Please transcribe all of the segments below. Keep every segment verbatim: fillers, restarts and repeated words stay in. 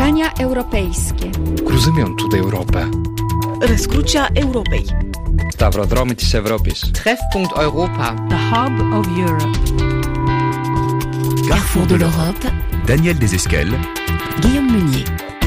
Spotkania europejskie. Cruzymentul de Europa. Răscrucea Europei. Stavrodromul Europis. Treffpunkt Europa. The hub of Europe. Carrefour de l'Europe. Daniel Desesquelles. Guillaume Meunier.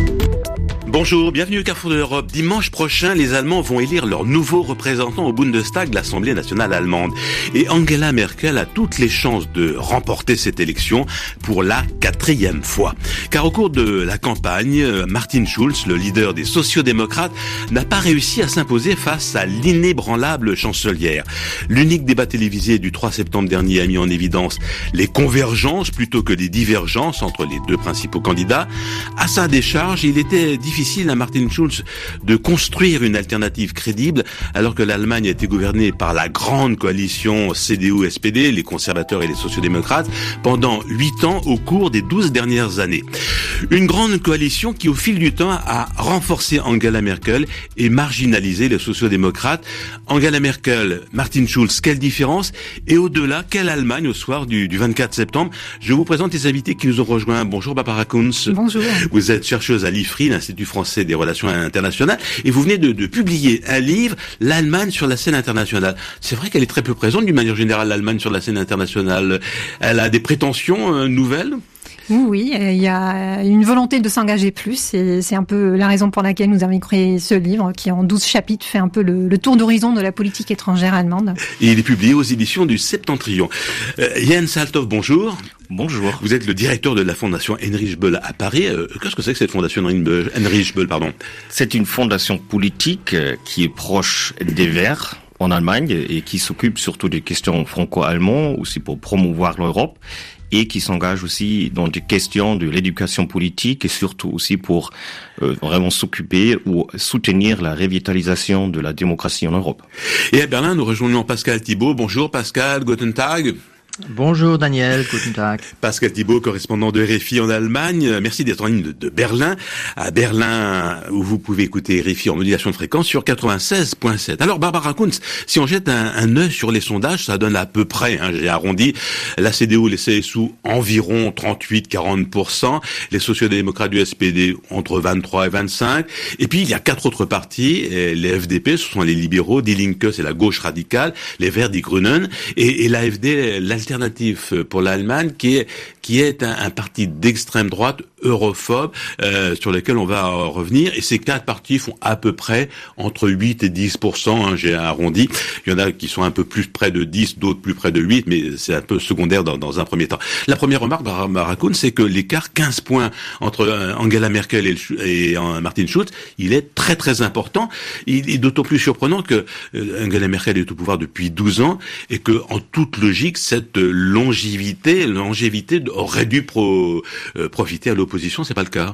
Bonjour, bienvenue au Carrefour de l'Europe. Dimanche prochain, les Allemands vont élire leur nouveau représentant au Bundestag, l'Assemblée nationale allemande. Et Angela Merkel a toutes les chances de remporter cette élection pour la quatrième fois. Car au cours de la campagne, Martin Schulz, le leader des sociodémocrates, n'a pas réussi à s'imposer face à l'inébranlable chancelière. L'unique débat télévisé du trois septembre dernier a mis en évidence les convergences plutôt que les divergences entre les deux principaux candidats. À sa décharge, il était difficile difficile à Martin Schulz de construire une alternative crédible alors que l'Allemagne a été gouvernée par la grande coalition C D U S P D, les conservateurs et les sociodémocrates, pendant huit ans au cours des douze dernières années. Une grande coalition qui, au fil du temps, a renforcé Angela Merkel et marginalisé les sociodémocrates. Angela Merkel, Martin Schulz, quelle différence? Et au-delà, quelle Allemagne au soir du, du vingt-quatre septembre? Je vous présente les invités qui nous ont rejoints. Bonjour Barbara Kunz. Bonjour. Vous êtes chercheuse à l'I F R I, l'Institut français des relations internationales, et vous venez de, de publier un livre, l'Allemagne sur la scène internationale. C'est vrai qu'elle est très peu présente d'une manière générale, l'Allemagne sur la scène internationale. Elle a des prétentions euh, nouvelles? Oui, oui, il y a une volonté de s'engager plus, et c'est un peu la raison pour laquelle nous avons créé ce livre qui, en douze chapitres, fait un peu le, le tour d'horizon de la politique étrangère allemande. Et il est publié aux éditions du Septentrion. Euh, Jens Althoff, bonjour. Bonjour. Vous êtes le directeur de la fondation Heinrich Böll à Paris. Euh, qu'est-ce que c'est que cette fondation Heinrich Böll, pardon? C'est une fondation politique qui est proche des Verts en Allemagne et qui s'occupe surtout des questions franco-allemandes, aussi pour promouvoir l'Europe, et qui s'engage aussi dans des questions de l'éducation politique et surtout aussi pour euh, vraiment s'occuper ou soutenir la revitalisation de la démocratie en Europe. Et à Berlin, nous rejoignons Pascal Thibault. Bonjour Pascal, guten Tag. Bonjour Daniel, guten Tag. Pascal Thibault, correspondant de R F I en Allemagne. Merci d'être en ligne de, de Berlin. À Berlin, où vous pouvez écouter R F I en modulation de fréquence sur quatre-vingt-seize virgule sept. Alors Barbara Kunz, si on jette un, un œil sur les sondages, ça donne à peu près, hein, j'ai arrondi, la C D U, les C S U environ trente-huit à quarante pour cent, les sociodémocrates du S P D entre vingt-trois et vingt-cinq, et puis il y a quatre autres partis, les F D P, ce sont les libéraux, Die Linke, c'est la gauche radicale, les Verts, Die Grünen, et, et l'A F D, l'alternative pour l'Allemagne, qui est qui est un, un parti d'extrême droite europhobe euh, sur lequel on va euh, revenir. Et ces quatre partis font à peu près entre huit et dix pour cent. Hein, j'ai arrondi. Il y en a qui sont un peu plus près de dix, d'autres plus près de huit, mais c'est un peu secondaire dans, dans un premier temps. La première remarque, Barbara Kunz, c'est que l'écart quinze points entre euh, Angela Merkel et, le, et euh, Martin Schulz, il est très très important. Il est d'autant plus surprenant que euh, Angela Merkel est au pouvoir depuis douze ans et que, en toute logique, cette longévité, longévité aurait dû pro, euh, profiter à l'opposition. C'est pas le cas.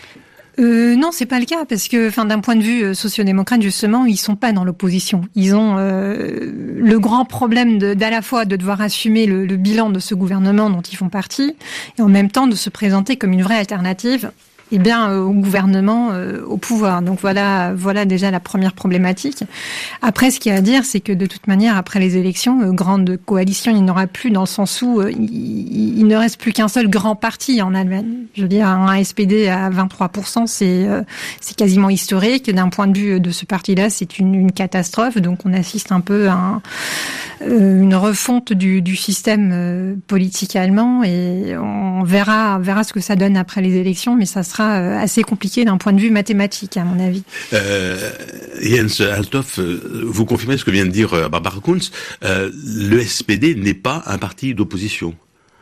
Euh, non, c'est pas le cas parce que, enfin, d'un point de vue euh, sociodémocrate, justement, ils sont pas dans l'opposition. Ils ont euh, le grand problème de, d'à la fois de devoir assumer le, le bilan de ce gouvernement dont ils font partie et en même temps de se présenter comme une vraie alternative. Eh bien, au gouvernement, euh, au pouvoir. Donc voilà, voilà déjà la première problématique. Après, ce qu'il y a à dire, c'est que de toute manière, après les élections, euh, grande coalition, il n'y en aura plus dans le sens où euh, il, il ne reste plus qu'un seul grand parti en Allemagne. Je veux dire, un S P D à vingt-trois pour cent, c'est euh, c'est quasiment historique. D'un point de vue de ce parti-là, c'est une, une catastrophe. Donc on assiste un peu à un, euh, une refonte du, du système euh, politique allemand et on verra, on verra ce que ça donne après les élections, mais ça sera assez compliqué d'un point de vue mathématique, à mon avis. Euh, Jens Althoff, vous confirmez ce que vient de dire Barbara Kunz. Euh, le S P D n'est pas un parti d'opposition.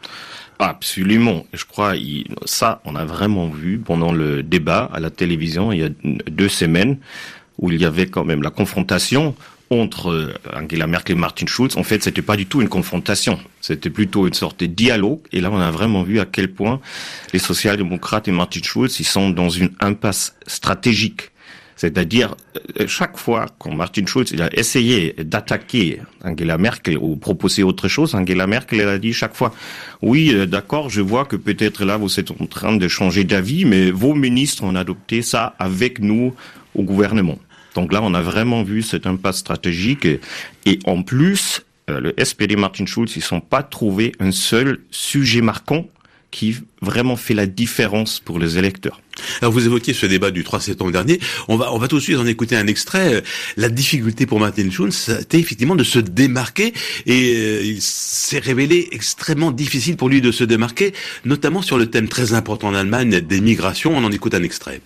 Absolument. Je crois, il, ça, on a vraiment vu pendant le débat à la télévision il y a deux semaines où il y avait quand même la confrontation entre Angela Merkel et Martin Schulz. En fait, c'était pas du tout une confrontation. C'était plutôt une sorte de dialogue. Et là, on a vraiment vu à quel point les social-démocrates et Martin Schulz, ils sont dans une impasse stratégique. C'est-à-dire, chaque fois quand Martin Schulz il a essayé d'attaquer Angela Merkel ou proposer autre chose, Angela Merkel elle a dit chaque fois, oui, d'accord, je vois que peut-être là, vous êtes en train de changer d'avis, mais vos ministres ont adopté ça avec nous au gouvernement. Donc là, on a vraiment vu cette impasse stratégique. Et, et en plus, euh, le S P D Martin Schulz, ils n'ont pas trouvé un seul sujet marquant qui vraiment fait la différence pour les électeurs. Alors vous évoquiez ce débat du trois septembre dernier. On va, on va tout de suite en écouter un extrait. La difficulté pour Martin Schulz, c'était effectivement de se démarquer, et euh, il s'est révélé extrêmement difficile pour lui de se démarquer, notamment sur le thème très important en Allemagne des migrations. On en écoute un extrait.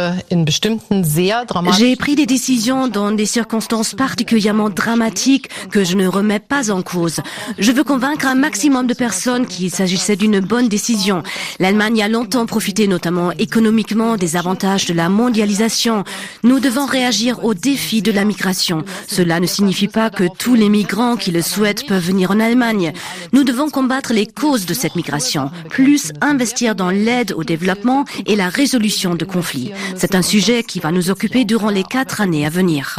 J'ai pris des décisions dans des circonstances particulièrement dramatiques que je ne remets pas en cause. Je veux convaincre un maximum de personnes qu'il s'agissait d'une bonne décision. L'Allemagne a longtemps profité, notamment économiquement, des avantages de la mondialisation. Nous devons réagir aux défis de la migration. Cela ne signifie pas que tous les migrants qui le souhaitent peuvent venir en Allemagne. Nous devons combattre les causes de cette migration, plus investir dans l'aide au développement et la résolution de conflits. C'est un sujet qui va nous occuper durant les quatre années à venir.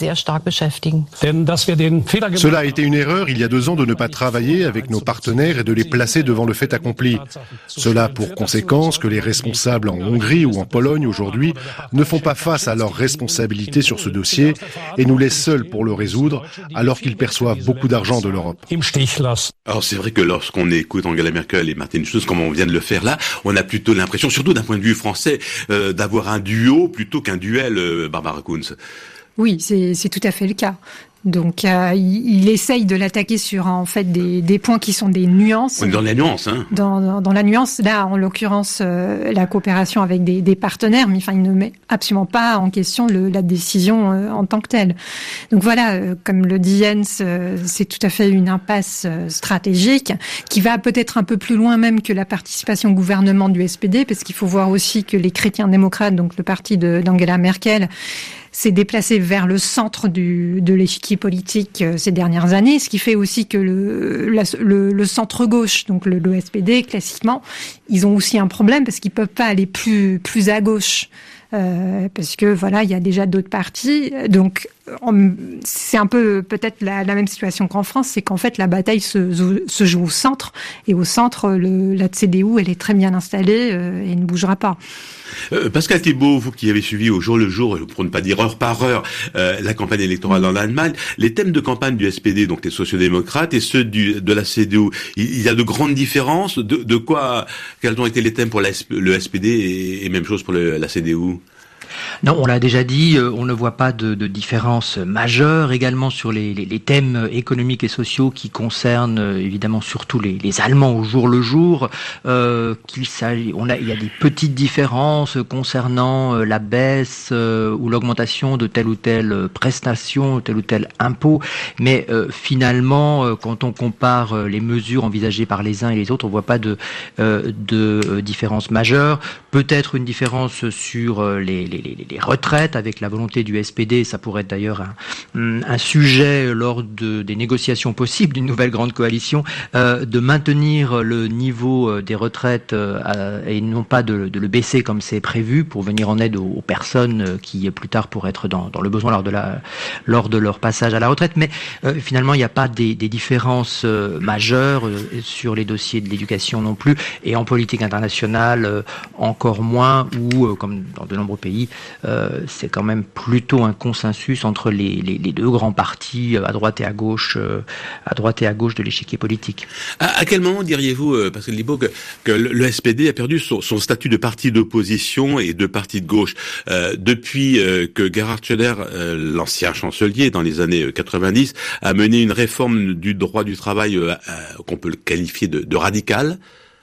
Cela a été une erreur il y a deux ans de ne pas travailler avec nos partenaires et de les placer devant le fait accompli. Cela a pour conséquence que les responsables en Hongrie ou en Pologne aujourd'hui ne font pas face à leurs responsabilités sur ce dossier et nous laissent seuls pour le résoudre alors qu'ils perçoivent beaucoup d'argent de l'Europe. Alors c'est vrai que lorsqu'on écoute Angela Merkel et Martin Schulz, comme on vient de le faire là, on a plutôt l'impression, surtout d'un point de vue français, euh, d'avoir un duo plutôt qu'un duel, euh, Barbara Kunz. Oui, c'est, c'est tout à fait le cas. Donc, euh, il, il essaye de l'attaquer sur en fait des, des points qui sont des nuances. On est dans la nuance, hein. Dans, dans, dans la nuance, là, en l'occurrence, euh, la coopération avec des, des partenaires, mais enfin, il ne met absolument pas en question le, la décision euh, en tant que telle. Donc voilà, euh, comme le dit Jens, euh, c'est tout à fait une impasse euh, stratégique qui va peut-être un peu plus loin même que la participation au gouvernement du S P D, parce qu'il faut voir aussi que les chrétiens démocrates, donc le parti de, d'Angela Merkel, s'est déplacé vers le centre du, de l'échiquier politique euh, ces dernières années, ce qui fait aussi que le, la, le, le centre-gauche, donc le, le S P D, classiquement, ils ont aussi un problème parce qu'ils peuvent pas aller plus, plus à gauche. Euh, parce que voilà, il y a déjà d'autres partis. Donc, on, c'est un peu peut-être la, la même situation qu'en France, c'est qu'en fait la bataille se, se joue au centre, et au centre, le, la C D U, elle est très bien installée euh, et ne bougera pas. Euh, Pascal Thibault, vous qui avez suivi au jour le jour, pour ne pas dire heure par heure, euh, la campagne électorale en Allemagne, les thèmes de campagne du S P D, donc les sociodémocrates, et ceux du, de la C D U, il, il y a de grandes différences. De, de quoi, quels ont été les thèmes pour la, le S P D et, et même chose pour le, la C D U? Non, on l'a déjà dit, on ne voit pas de, de différence majeure également sur les, les, les thèmes économiques et sociaux qui concernent évidemment surtout les, les Allemands au jour le jour. Euh, qu'il s'agit, on a, il y a des petites différences concernant la baisse euh, ou l'augmentation de telle ou telle prestation, tel ou tel impôt, mais euh, finalement, quand on compare les mesures envisagées par les uns et les autres, on ne voit pas de, euh, de euh, différence majeure. Peut-être une différence sur les, les Les, les retraites, avec la volonté du S P D, ça pourrait être d'ailleurs un, un sujet lors de, des négociations possibles d'une nouvelle grande coalition, euh, de maintenir le niveau des retraites euh, à, et non pas de, de le baisser comme c'est prévu pour venir en aide aux, aux personnes qui plus tard pourraient être dans, dans le besoin lors de, la, lors de leur passage à la retraite. Mais euh, finalement, il n'y a pas des, des différences euh, majeures euh, sur les dossiers de l'éducation non plus, et en politique internationale euh, encore moins, ou euh, comme dans de nombreux pays, Euh, c'est quand même plutôt un consensus entre les, les, les deux grands partis à droite et à gauche, euh, à droite et à gauche de l'échiquier politique. À, à quel moment diriez-vous, euh, Pascal Thibault, que, que le S P D a perdu son, son statut de parti d'opposition et de parti de gauche euh, depuis euh, que Gerhard Schröder, euh, l'ancien chancelier dans les années quatre-vingt-dix, a mené une réforme du droit du travail euh, euh, qu'on peut le qualifier de, de radicale?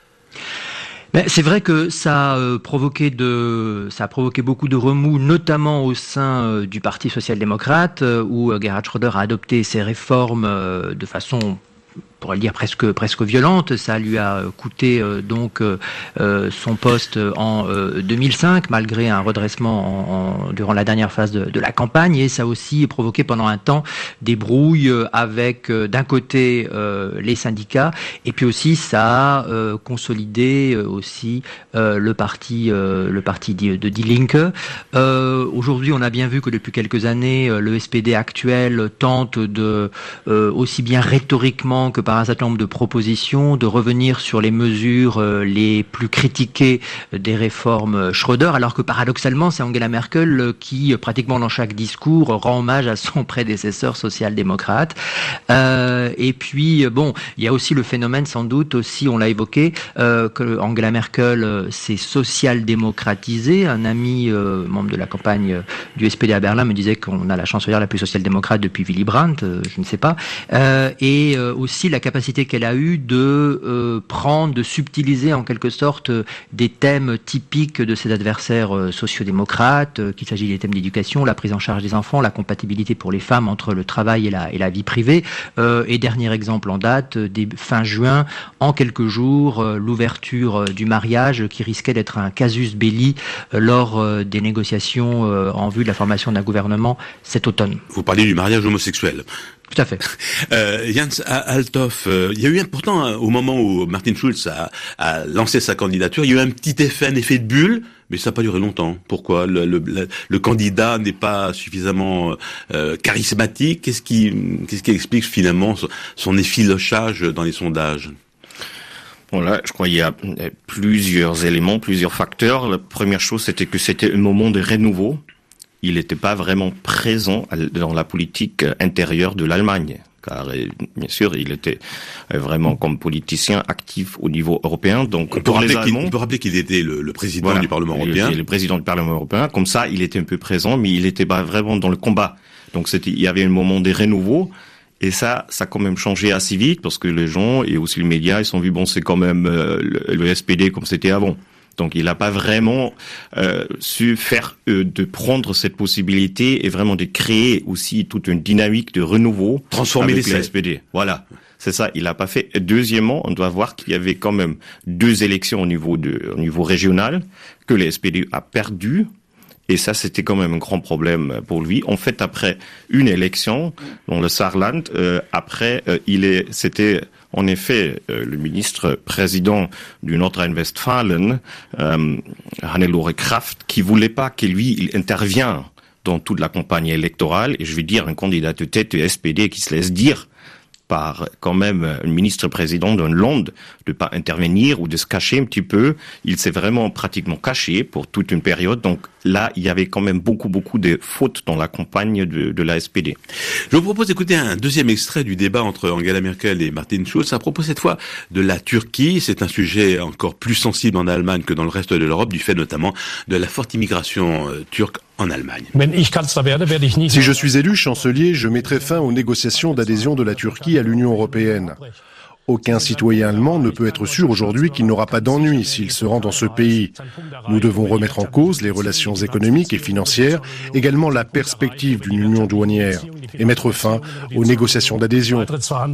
Ben, c'est vrai que ça a provoqué de, ça a provoqué beaucoup de remous, notamment au sein du Parti social-démocrate, où Gerhard Schröder a adopté ces réformes de façon, on pourrait le dire presque presque violente. Ça lui a coûté euh, donc euh, son poste en euh, deux mille cinq, malgré un redressement en, en, durant la dernière phase de, de la campagne, et ça a aussi provoqué pendant un temps des brouilles avec euh, d'un côté euh, les syndicats, et puis aussi ça a euh, consolidé euh, aussi euh, le parti euh, le parti de, de Die Linke. Euh, aujourd'hui, on a bien vu que depuis quelques années, le S P D actuel tente de euh, aussi bien rhétoriquement que par par un certain nombre de propositions, de revenir sur les mesures euh, les plus critiquées des réformes Schröder, alors que paradoxalement, c'est Angela Merkel euh, qui, pratiquement dans chaque discours, rend hommage à son prédécesseur social-démocrate. Euh, et puis, bon, il y a aussi le phénomène, sans doute, aussi, on l'a évoqué, euh, que Angela Merkel euh, s'est social-démocratisée. Un ami, euh, membre de la campagne du S P D à Berlin, me disait qu'on a la chancelière la plus social-démocrate depuis Willy Brandt, euh, je ne sais pas. Euh, et euh, aussi la capacité qu'elle a eue de euh, prendre, de subtiliser en quelque sorte euh, des thèmes typiques de ses adversaires euh, sociodémocrates, euh, qu'il s'agit des thèmes d'éducation, la prise en charge des enfants, la compatibilité pour les femmes entre le travail et la, et la vie privée. Euh, et dernier exemple en date, euh, dès fin juin, en quelques jours, euh, l'ouverture euh, du mariage qui risquait d'être un casus belli euh, lors euh, des négociations euh, en vue de la formation d'un gouvernement cet automne. Vous parlez du mariage homosexuel. Tout à fait. Euh, Jens Althoff, euh, il y a eu un, pourtant, hein, au moment où Martin Schulz a, a lancé sa candidature, il y a eu un petit effet, un effet de bulle, mais ça n'a pas duré longtemps. Pourquoi le, le, le, le candidat n'est pas suffisamment euh, charismatique? Qu'est-ce qui, qu'est-ce qui explique finalement son, son effilochage dans les sondages? Bon là, je crois qu'il y a plusieurs éléments, plusieurs facteurs. La première chose, c'était que c'était un moment de renouveau. Il n'était pas vraiment présent dans la politique intérieure de l'Allemagne, car bien sûr, il était vraiment comme politicien actif au niveau européen. Donc, on peut, pour rappeler, les Allemands, qu'il, on peut rappeler qu'il était le, le président voilà, du Parlement européen. Il était le président du Parlement européen. Comme ça, il était un peu présent, mais il n'était pas vraiment dans le combat. Donc, c'était, il y avait un moment de renouveau. Et ça, ça a quand même changé assez vite, parce que les gens, et aussi les médias, ils sont vus, bon, c'est quand même euh, le, le S P D comme c'était avant. Donc, il n'a pas vraiment euh, su faire euh, de prendre cette possibilité et vraiment de créer aussi toute une dynamique de renouveau. Transformer avec les le S P D. Voilà, c'est ça. Il n'a pas fait. Et deuxièmement, on doit voir qu'il y avait quand même deux élections au niveau de, au niveau régional que le S P D a perdu. Et ça, c'était quand même un grand problème pour lui. En fait, après une élection dans le Saarland, euh, après, euh, il est, c'était en effet euh, le ministre président du Nordrhein-Westfalen, euh, Hannelore Kraft, qui voulait pas que lui, il intervienne dans toute la campagne électorale. Et je veux dire, un candidat de tête du S P D qui se laisse dire par quand même un ministre-président d'un land de pas intervenir ou de se cacher un petit peu. Il s'est vraiment pratiquement caché pour toute une période. Donc là, il y avait quand même beaucoup, beaucoup de fautes dans la campagne de, de la S P D. Je vous propose d'écouter un deuxième extrait du débat entre Angela Merkel et Martin Schulz à propos cette fois de la Turquie. C'est un sujet encore plus sensible en Allemagne que dans le reste de l'Europe, du fait notamment de la forte immigration euh, turque en Allemagne. Si je suis élu chancelier, je mettrai fin aux négociations d'adhésion de la Turquie à l'Union européenne. Aucun citoyen allemand ne peut être sûr aujourd'hui qu'il n'aura pas d'ennui s'il se rend dans ce pays. Nous devons remettre en cause les relations économiques et financières, également la perspective d'une union douanière, et mettre fin aux négociations d'adhésion.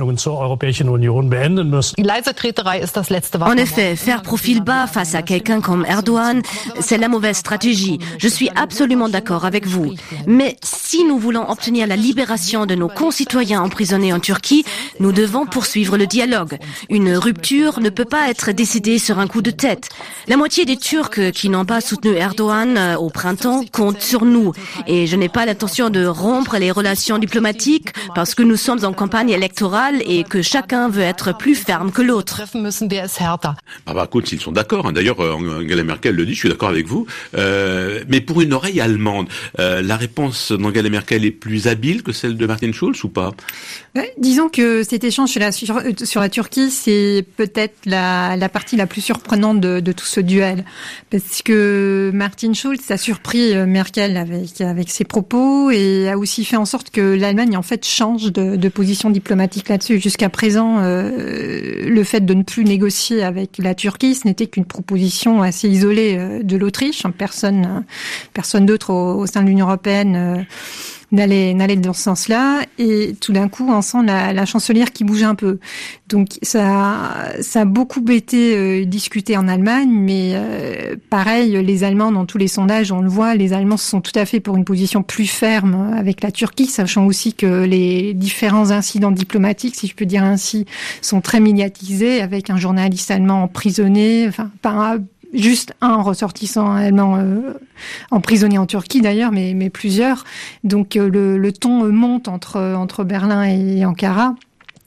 En effet, faire profil bas face à quelqu'un comme Erdogan, c'est la mauvaise stratégie. Je suis absolument d'accord avec vous. Mais si nous voulons obtenir la libération de nos concitoyens emprisonnés en Turquie, nous devons poursuivre le dialogue. Une rupture ne peut pas être décidée sur un coup de tête. La moitié des Turcs qui n'ont pas soutenu Erdogan au printemps comptent sur nous. Et je n'ai pas l'intention de rompre les relations diplomatiques parce que nous sommes en campagne électorale et que chacun veut être plus ferme que l'autre. Barbara Kunz, ils sont d'accord. Hein. D'ailleurs, Angela Merkel le dit, je suis d'accord avec vous. Euh, mais pour une oreille allemande, euh, la réponse d'Angela Merkel est plus habile que celle de Martin Schulz ou pas? Ouais, disons que cet échange sur la, sur, sur la Turquie, c'est peut-être la, la partie la plus surprenante de, de tout ce duel. Parce que Martin Schulz a surpris Merkel avec, avec ses propos et a aussi fait en sorte que l'Allemagne, en fait, change de, de position diplomatique là-dessus. Jusqu'à présent, euh, le fait de ne plus négocier avec la Turquie, ce n'était qu'une proposition assez isolée de l'Autriche. Personne, personne d'autre au, au sein de l'Union européenne euh, n'allait n'allait dans ce sens-là, et tout d'un coup on sent la, la chancelière qui bouge un peu. Donc ça ça a beaucoup été euh, discuté en Allemagne, mais euh, pareil, les Allemands, dans tous les sondages on le voit, les Allemands sont tout à fait pour une position plus ferme avec la Turquie, sachant aussi que les différents incidents diplomatiques, si je peux dire ainsi, sont très médiatisés, avec un journaliste allemand emprisonné, enfin pas juste un ressortissant allemand euh, emprisonné en Turquie d'ailleurs, mais, mais plusieurs. Donc euh, le, le ton monte entre, entre Berlin et Ankara.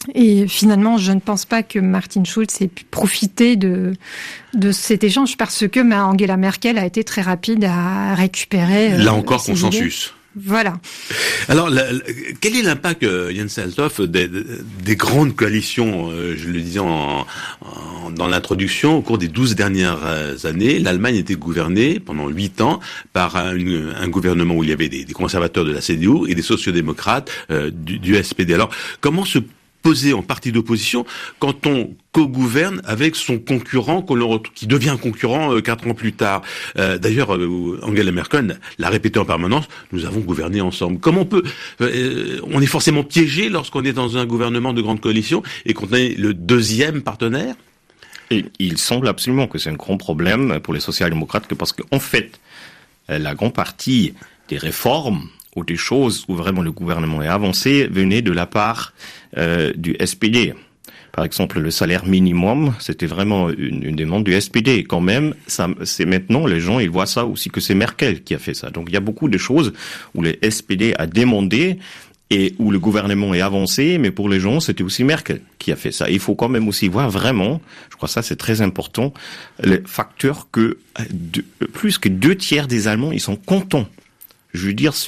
Et finalement, je ne pense pas que Martin Schulz ait pu profiter de, de cet échange parce que bah, Angela Merkel a été très rapide à récupérer. Là euh, encore, consensus. Idées. Voilà. Alors, la, la, quel est l'impact, euh, Jens Althoff, des, des grandes coalitions, euh, je le disais en, en, dans l'introduction, au cours des douze dernières années, l'Allemagne était gouvernée pendant huit ans par un, un gouvernement où il y avait des, des conservateurs de la C D U et des sociodémocrates euh, du, du S P D. Alors, comment se poser en parti d'opposition quand on co-gouverne avec son concurrent qui devient concurrent euh, quatre ans plus tard. Euh, d'ailleurs, euh, Angela Merkel l'a répété en permanence, nous avons gouverné ensemble. Comment on peut... Euh, on est forcément piégé lorsqu'on est dans un gouvernement de grande coalition et qu'on est le deuxième partenaire? Et il semble absolument que c'est un grand problème pour les social-démocrates, que parce qu'en fait, la grande partie des réformes ou des choses où vraiment le gouvernement est avancé venait de la part euh, du S P D. Par exemple, le salaire minimum, c'était vraiment une, une demande du S P D. Quand même, ça, c'est maintenant, les gens, ils voient ça aussi que c'est Merkel qui a fait ça. Donc, il y a beaucoup de choses où le S P D a demandé et où le gouvernement est avancé, mais pour les gens, c'était aussi Merkel qui a fait ça. Il faut quand même aussi voir vraiment, je crois que ça c'est très important, le facteur que de, plus que deux tiers des Allemands, ils sont contents. Je veux dire,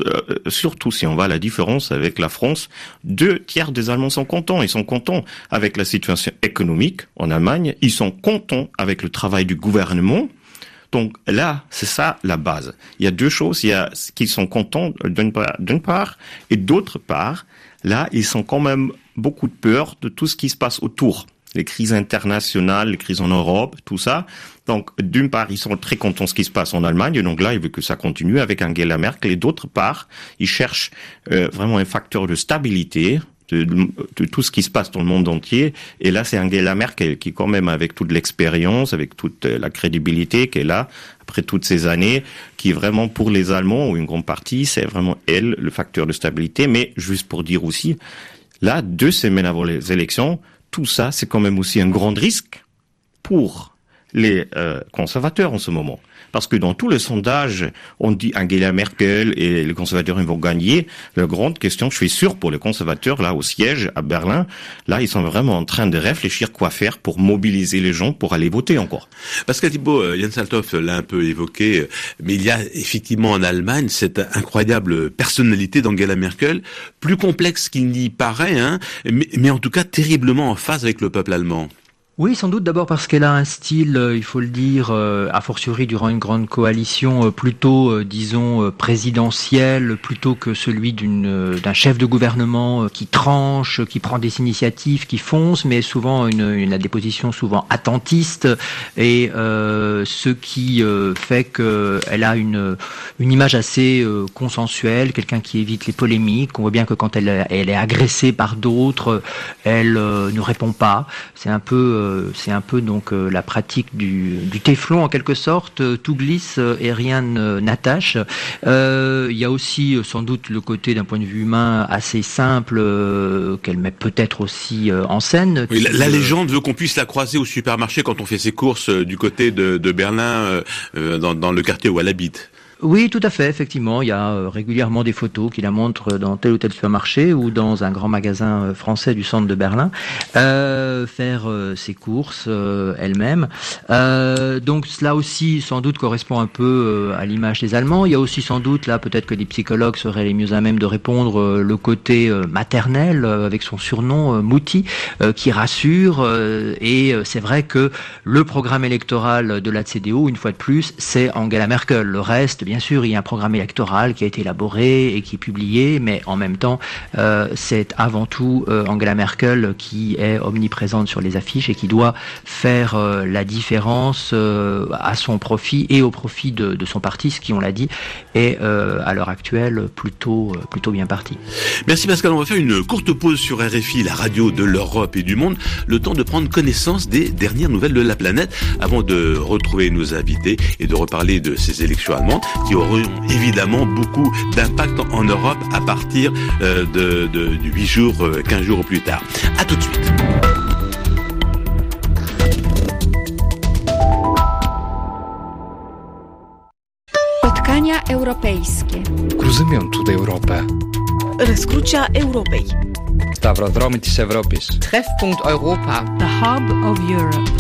surtout si on va à la différence avec la France, deux tiers des Allemands sont contents. Ils sont contents avec la situation économique en Allemagne. Ils sont contents avec le travail du gouvernement. Donc là, c'est ça la base. Il y a deux choses. Il y a qu'ils sont contents d'une part, d'une part, et d'autre part, là, ils sont quand même beaucoup de peur de tout ce qui se passe autour. Les crises internationales, les crises en Europe, tout ça. Donc, d'une part, ils sont très contents de ce qui se passe en Allemagne, donc là, ils veulent que ça continue avec Angela Merkel. Et d'autre part, ils cherchent euh, vraiment un facteur de stabilité de, de tout ce qui se passe dans le monde entier. Et là, c'est Angela Merkel qui, quand même, avec toute l'expérience, avec toute la crédibilité qu'elle a, après toutes ces années, qui vraiment, pour les Allemands, ou une grande partie, c'est vraiment elle, le facteur de stabilité. Mais juste pour dire aussi, là, deux semaines avant les élections, tout ça, c'est quand même aussi un grand risque pour les euh, conservateurs en ce moment. Parce que dans tous les sondages, on dit Angela Merkel et les conservateurs ils vont gagner. La grande question, je suis sûr pour les conservateurs, là, au siège, à Berlin, là, ils sont vraiment en train de réfléchir quoi faire pour mobiliser les gens pour aller voter encore. Pascal Thibault, Jens Althoff l'a un peu évoqué, mais il y a effectivement en Allemagne cette incroyable personnalité d'Angela Merkel, plus complexe qu'il n'y paraît, hein, mais, mais en tout cas terriblement en phase avec le peuple allemand. Oui, sans doute d'abord parce qu'elle a un style, il faut le dire, a fortiori durant une grande coalition, plutôt, disons, présidentiel, plutôt que celui d'une, d'un chef de gouvernement qui tranche, qui prend des initiatives, qui fonce, mais souvent une, une a des positions souvent attentistes, et euh, ce qui euh, fait qu'elle a une, une image assez euh, consensuelle, quelqu'un qui évite les polémiques. On voit bien que quand elle, elle est agressée par d'autres, elle euh, ne répond pas. C'est un peu euh, c'est un peu donc euh, la pratique du, du téflon en quelque sorte, euh, tout glisse euh, et rien euh, n'attache. Euh, il y a aussi euh, sans doute le côté d'un point de vue humain assez simple euh, qu'elle met peut-être aussi euh, en scène. Oui, qui, la, la euh, légende veut qu'on puisse la croiser au supermarché quand on fait ses courses euh, du côté de, de Berlin, euh, dans, dans le quartier où elle habite. Oui, tout à fait, effectivement. Il y a euh, régulièrement des photos qui la montrent dans tel ou tel supermarché ou dans un grand magasin euh, français du centre de Berlin, euh, faire euh, ses courses euh, elle-même. Euh, donc cela aussi, sans doute, correspond un peu euh, à l'image des Allemands. Il y a aussi sans doute, là, peut-être que les psychologues seraient les mieux à même de répondre, euh, le côté euh, maternel, euh, avec son surnom, euh, Mutti, euh, qui rassure. Euh, et euh, c'est vrai que le programme électoral de la C D U, une fois de plus, c'est Angela Merkel. Le reste, bien sûr, il y a un programme électoral qui a été élaboré et qui est publié, mais en même temps, euh, c'est avant tout euh, Angela Merkel qui est omniprésente sur les affiches et qui doit faire euh, la différence euh, à son profit et au profit de, de son parti, ce qui, on l'a dit, est euh, à l'heure actuelle plutôt, euh, plutôt bien parti. Merci Pascal, on va faire une courte pause sur R F I, la radio de l'Europe et du monde, le temps de prendre connaissance des dernières nouvelles de la planète avant de retrouver nos invités et de reparler de ces élections allemandes qui auront évidemment beaucoup d'impact en Europe à partir euh, de, de, de huit jours, euh, quinze jours au plus tard. À tout de suite. Spotkania europejskie. Cruzământul de Europa. Răscrucea Europei. Σταυροδρόμοι της Ευρώπης. Treffpunkt Europa. The Hub of Europe.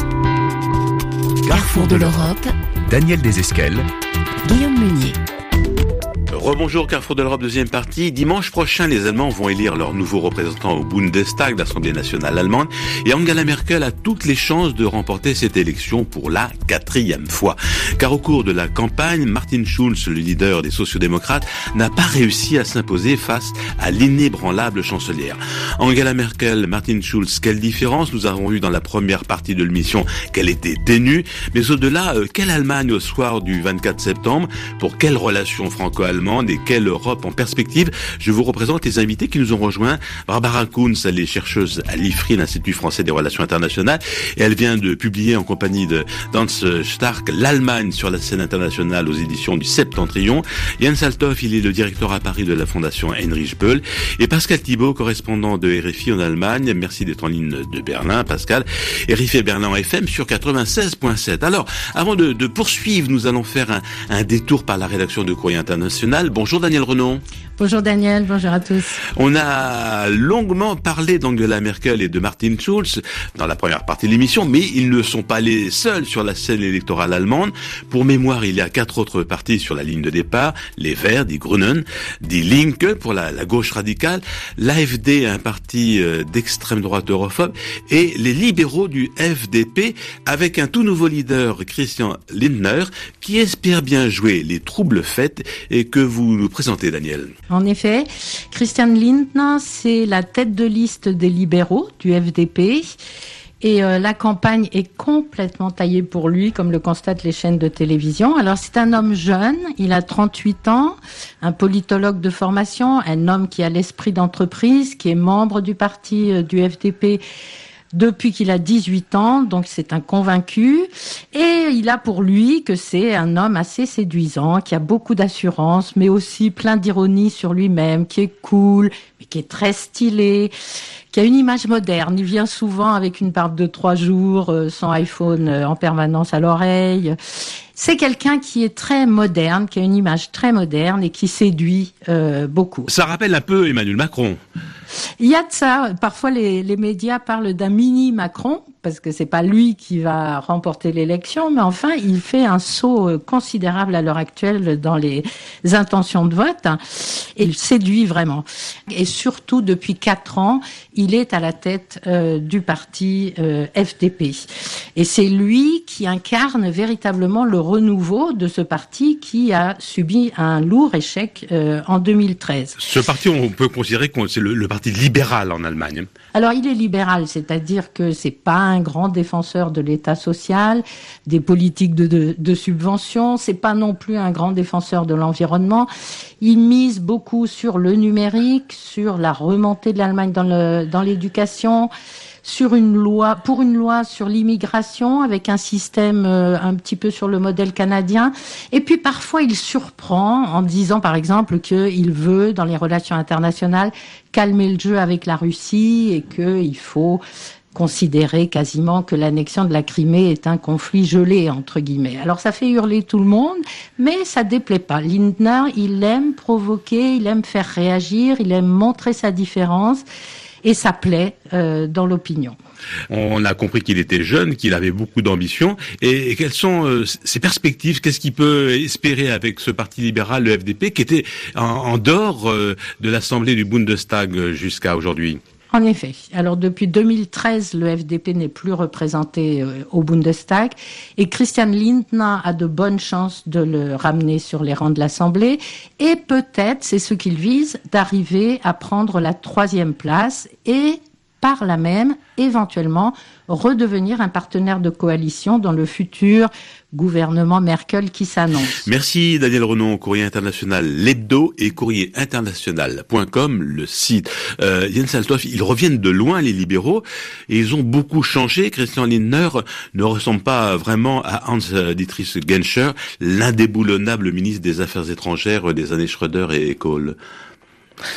Carrefour de l'Europe. Daniel Desesquelles. Guillaume Meunier. Rebonjour, Carrefour de l'Europe, deuxième partie. Dimanche prochain, les Allemands vont élire leur nouveau représentant au Bundestag, l'Assemblée nationale allemande, et Angela Merkel a toutes les chances de remporter cette élection pour la quatrième fois. Car au cours de la campagne, Martin Schulz, le leader des sociodémocrates, n'a pas réussi à s'imposer face à l'inébranlable chancelière. Angela Merkel, Martin Schulz, quelle différence? Nous avons vu dans la première partie de l'émission qu'elle était ténue, mais au-delà, quelle Allemagne au soir du vingt-quatre septembre? Pour quelles relations franco-allemandes et quelle Europe en perspective? Je vous représente les invités qui nous ont rejoints. Barbara Kunz, elle est chercheuse à l'I F R I, l'Institut français des relations internationales, et elle vient de publier en compagnie de Dans Stark l'Allemagne sur la scène internationale aux éditions du Septentrion. Jens Althoff, il est le directeur à Paris de la Fondation Heinrich Böll, et Pascal Thibault, correspondant de R F I en Allemagne. Merci d'être en ligne de Berlin, Pascal. R F I Berlin en F M sur quatre-vingt-seize virgule sept. Alors, avant de, de poursuivre, nous allons faire un, un détour par la rédaction de Courrier International. Bonjour Daniel Renaud. Bonjour Daniel, bonjour à tous. On a longuement parlé d'Angela Merkel et de Martin Schulz dans la première partie de l'émission, mais ils ne sont pas les seuls sur la scène électorale allemande. Pour mémoire, il y a quatre autres partis sur la ligne de départ: les Verts, die Grünen, die Linke pour la, la gauche radicale, l'A F D, un parti d'extrême droite europhobe, et les libéraux du F D P, avec un tout nouveau leader, Christian Lindner, qui espère bien jouer les troubles faits et que vous nous présentez, Daniel. En effet, Christian Lindner, c'est la tête de liste des libéraux du F D P. Et euh, la campagne est complètement taillée pour lui, comme le constatent les chaînes de télévision. Alors, c'est un homme jeune, il a trente-huit ans, un politologue de formation, un homme qui a l'esprit d'entreprise, qui est membre du parti euh, du F D P depuis qu'il a dix-huit ans, donc c'est un convaincu. Et il a pour lui que c'est un homme assez séduisant, qui a beaucoup d'assurance, mais aussi plein d'ironie sur lui-même, qui est cool, mais qui est très stylé, qui a une image moderne. Il vient souvent avec une barbe de trois jours, son iPhone en permanence à l'oreille. C'est quelqu'un qui est très moderne, qui a une image très moderne et qui séduit euh, beaucoup. Ça rappelle un peu Emmanuel Macron. Il y a de ça. Parfois, les, les médias parlent d'un mini Macron, parce que c'est pas lui qui va remporter l'élection, mais enfin, il fait un saut considérable à l'heure actuelle dans les intentions de vote. Et il séduit vraiment. Et surtout, depuis quatre ans, il est à la tête euh, du parti euh, F D P. Et c'est lui qui incarne véritablement le renouveau de ce parti qui a subi un lourd échec euh, en deux mille treize. Ce parti, on peut considérer que c'est le, le parti libéral en Allemagne. Alors, il est libéral, c'est-à-dire que c'est pas un grand défenseur de l'État social, des politiques de, de, de subvention, c'est pas non plus un grand défenseur de l'environnement. Il mise beaucoup sur le numérique, sur la remontée de l'Allemagne dans le, dans l'éducation, sur une loi, pour une loi sur l'immigration, avec un système euh, un petit peu sur le modèle canadien. Et puis parfois, il surprend en disant, par exemple, qu'il veut, dans les relations internationales, calmer le jeu avec la Russie et qu'il faut considérer quasiment que l'annexion de la Crimée est un conflit gelé, entre guillemets. Alors ça fait hurler tout le monde, mais ça déplaît pas. Lindner, il aime provoquer, il aime faire réagir, il aime montrer sa différence. Et ça plaît euh, dans l'opinion. On a compris qu'il était jeune, qu'il avait beaucoup d'ambition. Et, et quelles sont euh, ses perspectives? Qu'est-ce qu'il peut espérer avec ce parti libéral, le F D P, qui était en, en dehors euh, de l'Assemblée du Bundestag jusqu'à aujourd'hui? En effet. Alors depuis deux mille treize, le F D P n'est plus représenté euh, au Bundestag et Christian Lindner a de bonnes chances de le ramener sur les rangs de l'Assemblée et peut-être, c'est ce qu'il vise, d'arriver à prendre la troisième place et par là même, éventuellement, redevenir un partenaire de coalition dans le futur gouvernement Merkel qui s'annonce. Merci Daniel Renaud, Courrier International, l'hebdo et courrier international point com, le site. Euh, Jens Althoff, ils reviennent de loin les libéraux et ils ont beaucoup changé. Christian Lindner ne ressemble pas vraiment à Hans-Dietrich Genscher, l'indéboulonnable ministre des Affaires étrangères des années Schröder et Kohl.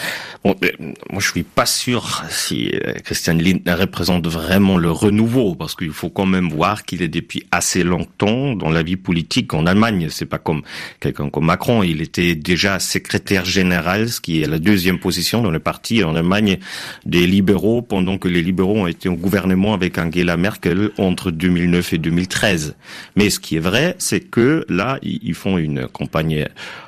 Bon, moi, je suis pas sûr si Christian Lindner représente vraiment le renouveau, parce qu'il faut quand même voir qu'il est depuis assez longtemps dans la vie politique en Allemagne. C'est pas comme quelqu'un comme Macron. Il était déjà secrétaire général, ce qui est la deuxième position dans le parti en Allemagne des libéraux, pendant que les libéraux ont été au gouvernement avec Angela Merkel entre deux mille neuf et deux mille treize. Mais ce qui est vrai, c'est que là, ils font une campagne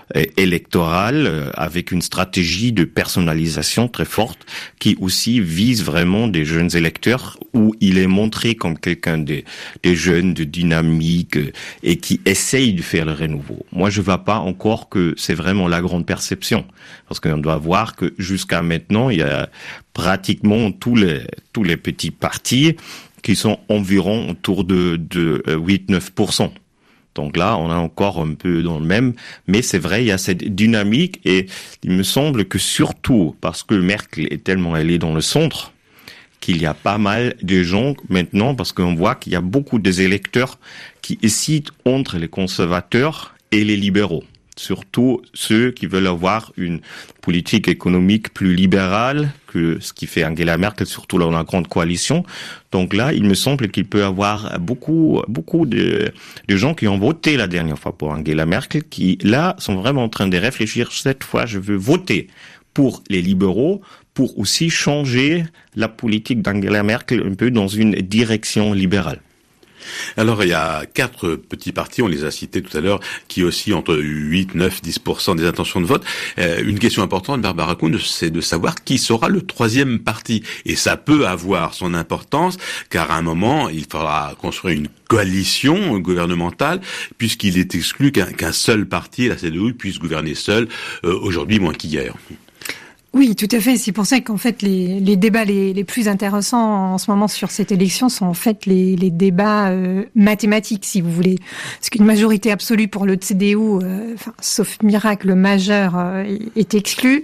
électorale avec une stratégie de personnalisation très forte qui aussi vise vraiment des jeunes électeurs, où il est montré comme quelqu'un de, de jeune, de dynamique et qui essaye de faire le renouveau. Moi, je ne vois pas encore que c'est vraiment la grande perception, parce qu'on doit voir que jusqu'à maintenant, il y a pratiquement tous les tous les petits partis qui sont environ autour de, de huit à neuf pour cent. Donc là, on est encore un peu dans le même, mais c'est vrai, il y a cette dynamique, et il me semble que surtout parce que Merkel est tellement allée dans le centre, qu'il y a pas mal de gens maintenant, parce qu'on voit qu'il y a beaucoup des électeurs qui hésitent entre les conservateurs et les libéraux. Surtout ceux qui veulent avoir une politique économique plus libérale que ce qui fait Angela Merkel, surtout dans la grande coalition. Donc là, il me semble qu'il peut y avoir beaucoup, beaucoup de, de gens qui ont voté la dernière fois pour Angela Merkel, qui là sont vraiment en train de réfléchir, cette fois je veux voter pour les libéraux, pour aussi changer la politique d'Angela Merkel un peu dans une direction libérale. Alors, il y a quatre petits partis, on les a cités tout à l'heure, qui oscillent entre huit, neuf, dix pour cent des intentions de vote. Euh, une question importante, Barbara Kuhn, c'est de savoir qui sera le troisième parti. Et ça peut avoir son importance, car à un moment, il faudra construire une coalition gouvernementale, puisqu'il est exclu qu'un, qu'un seul parti, la C D U, puisse gouverner seul, euh, aujourd'hui moins qu'hier. Oui, tout à fait. C'est pour ça qu'en fait, les, les débats les, les plus intéressants en ce moment sur cette élection sont en fait les, les débats euh, mathématiques, si vous voulez. Parce qu'une majorité absolue pour le C D U, euh, enfin, sauf miracle majeur, euh, est exclue.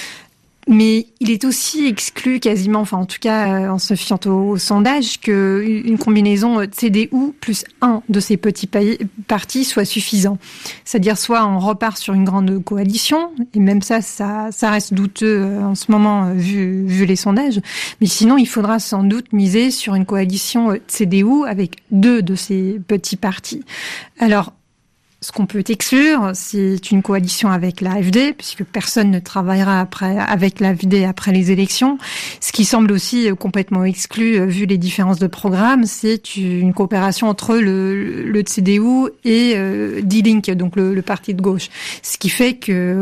Mais il est aussi exclu quasiment, enfin en tout cas en se fiant au, au sondage, qu'une combinaison C D U plus un de ces petits partis soit suffisant. C'est-à-dire soit on repart sur une grande coalition, et même ça, ça, ça reste douteux en ce moment vu, vu les sondages, mais sinon il faudra sans doute miser sur une coalition C D U avec deux de ces petits partis. Alors, ce qu'on peut exclure, c'est une coalition avec l'A F D, puisque personne ne travaillera après, avec l'A F D après les élections. Ce qui semble aussi complètement exclu, vu les différences de programme, c'est une coopération entre le, le C D U et euh, Die Linke, donc le, le parti de gauche. Ce qui fait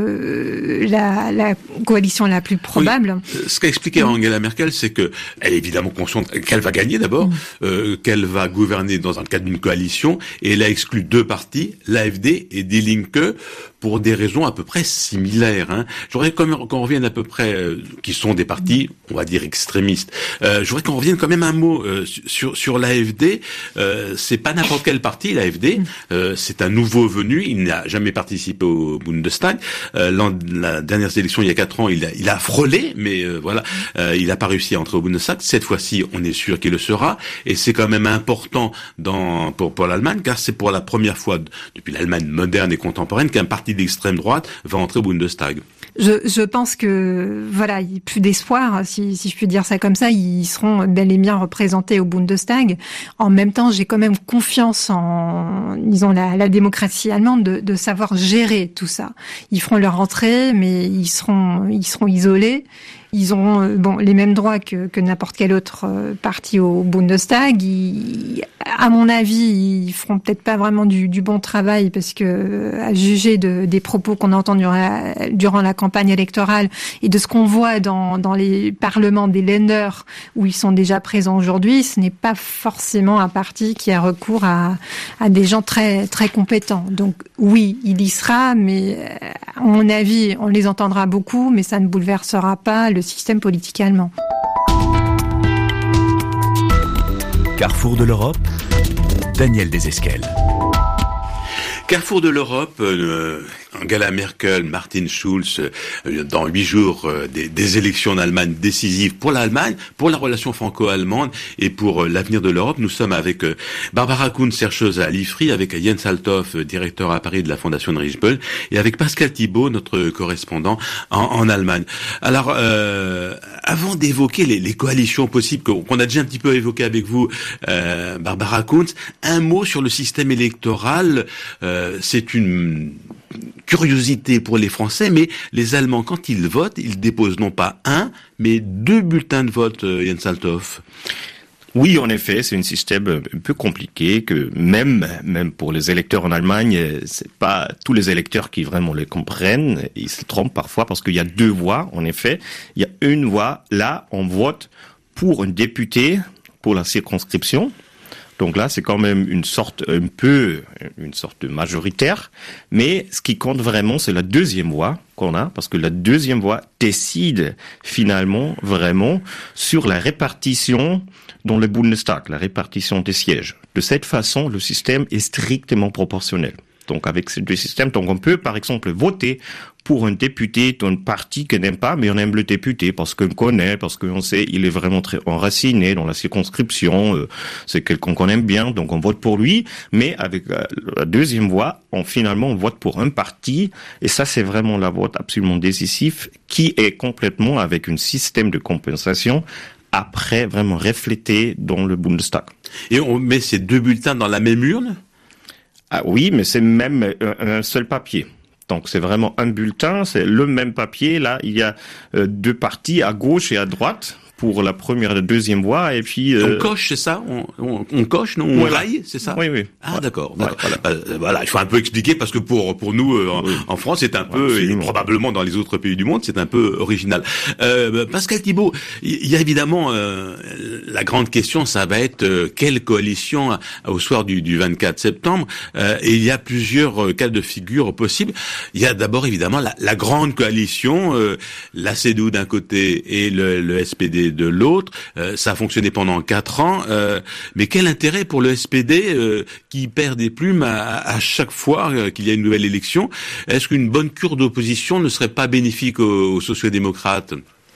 que la, la coalition la plus probable... Oui. Ce qu'a expliqué mmh. Angela Merkel, c'est que elle est évidemment consciente qu'elle va gagner d'abord, mmh. euh, qu'elle va gouverner dans un cadre d'une coalition, et elle a exclu deux partis, l'A F D et Die Linke, pour des raisons à peu près similaires. Hein. Je voudrais quand même qu'on revienne à peu près, euh, qui sont des partis, on va dire extrémistes. Euh, je voudrais qu'on revienne quand même un mot euh, sur sur l'A F D. Euh, c'est pas n'importe quel parti, l'A F D. Euh, c'est un nouveau venu. Il n'a jamais participé au Bundestag. Euh, la dernière élection il y a quatre ans, il a, il a frôlé, mais euh, voilà, euh, il n'a pas réussi à entrer au Bundestag. Cette fois-ci, on est sûr qu'il le sera, et c'est quand même important dans pour pour l'Allemagne, car c'est pour la première fois depuis l'Allemagne moderne et contemporaine qu'un parti d'extrême droite va entrer au Bundestag. Je, je pense que voilà, il n'y a plus d'espoir, si, si je puis dire ça comme ça. Ils seront bel et bien représentés au Bundestag. En même temps, j'ai quand même confiance en, disons, la, la démocratie allemande de, de savoir gérer tout ça. Ils feront leur entrée, mais ils seront, ils seront isolés. Ils auront bon les mêmes droits que, que n'importe quel autre parti au Bundestag. Ils, à mon avis, ils feront peut-être pas vraiment du, du bon travail, parce que à juger de, des propos qu'on entend durant, durant la campagne électorale et de ce qu'on voit dans, dans les parlements des Länder où ils sont déjà présents aujourd'hui, ce n'est pas forcément un parti qui a recours à, à des gens très très compétents. Donc oui, il y sera, mais à mon avis, on les entendra beaucoup, mais ça ne bouleversera pas le système politique allemand. Carrefour de l'Europe, Daniel Desesquelles. Carrefour de l'Europe, euh, Angela Merkel, Martin Schulz, euh, dans huit jours, euh, des, des élections en Allemagne décisives pour l'Allemagne, pour la relation franco-allemande et pour euh, l'avenir de l'Europe. Nous sommes avec euh, Barbara Kunz, chercheuse à l'I F R I, avec Jens Althoff, euh, directeur à Paris de la Fondation de Richböll, et avec Pascal Thibault, notre correspondant en, en Allemagne. Alors, euh, avant d'évoquer les, les coalitions possibles qu'on, qu'on a déjà un petit peu évoquées avec vous, euh, Barbara Kunz, un mot sur le système électoral. Euh, c'est une curiosité pour les Français, mais les Allemands, quand ils votent, ils déposent non pas un, mais deux bulletins de vote, Jens Althoff. Oui, en effet, c'est un système un peu compliqué que même même pour les électeurs en Allemagne, c'est pas tous les électeurs qui vraiment les comprennent. Ils se trompent parfois parce qu'il y a deux voix. En effet, il y a une voix. Là, on vote pour un député pour la circonscription. Donc là, c'est quand même une sorte, un peu, une sorte de majoritaire. Mais ce qui compte vraiment, c'est la deuxième voix qu'on a, parce que la deuxième voix décide finalement vraiment sur la répartition dans le Bundestag, la répartition des sièges. De cette façon, le système est strictement proportionnel. Donc avec ces deux systèmes, donc on peut par exemple voter pour un député d'un parti qu'on n'aime pas, mais on aime le député parce qu'on connaît, parce qu'on sait il est vraiment très enraciné dans la circonscription, euh, c'est quelqu'un qu'on aime bien, donc on vote pour lui. Mais avec euh, la deuxième voix, on finalement on vote pour un parti, et ça c'est vraiment la vote absolument décisif qui est complètement avec un système de compensation après vraiment reflété dans le Bundestag. Et on met ces deux bulletins dans la même urne ? Ah oui, mais c'est même un seul papier. Donc c'est vraiment un bulletin, c'est le même papier. Là, il y a euh, deux parties à gauche et à droite pour la première et la deuxième voie, et puis... Euh... On coche, c'est ça on, on, on coche, non on voilà. raille, c'est ça Oui, oui. Ah, voilà. d'accord. d'accord. Voilà. Euh, voilà, il faut un peu expliquer, parce que pour pour nous, euh, en, oui. en France, c'est un peu, ouais, et probablement dans les autres pays du monde, c'est un peu original. Euh, Pascal Thibault, il y a évidemment euh, la grande question, ça va être euh, quelle coalition au soir du, du vingt-quatre septembre, euh, et il y a plusieurs euh, cas de figure possibles. Il y a d'abord évidemment la, la grande coalition, euh, la C D U d'un côté et le, le S P D de l'autre. Euh, ça a fonctionné pendant quatre ans, euh, mais quel intérêt pour le S P D euh, qui perd des plumes à, à chaque fois euh, qu'il y a une nouvelle élection? Est-ce qu'une bonne cure d'opposition ne serait pas bénéfique aux, aux sociodémocrates?